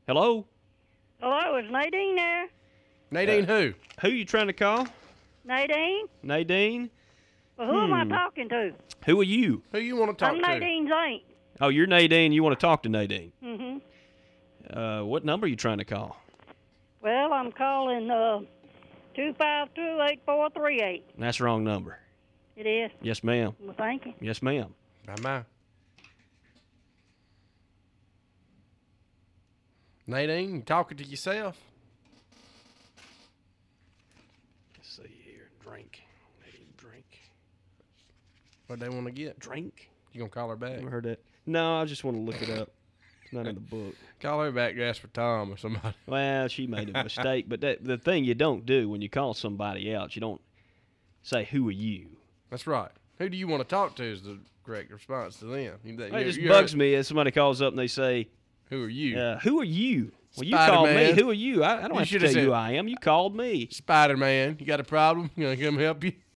Hello? Hello, is Nadine there? Nadine who? Who you trying to call? Nadine? Nadine? Well, who am I talking to? Who are you? Who you want to talk I'm to? Nadine's aunt. Oh, you're Nadine. You want to talk to Nadine. Mm-hmm. What number are you trying to call? Well, I'm calling 252-8438. That's the wrong number. It is? Yes, ma'am. Well, thank you. Yes, ma'am. Bye-bye. Nadine, you talking to yourself? Let's see here. Drink. Nadine, drink. What they want to get? Drink? You gonna call her back? Never heard that. No, I just want to look it up. It's not in the book. Call her back to ask for Tom or somebody. Well, she made a mistake, but the thing you don't do when you call somebody else, you don't say, who are you? That's right. Who do you want to talk to is the correct response to them. It just bugs me as somebody calls up and they say, who are you? who are you? Well, you called me. Spider-Man. Who are you? I don't have to tell you who I am. You called me. Spider-Man, you got a problem? You gonna come help you?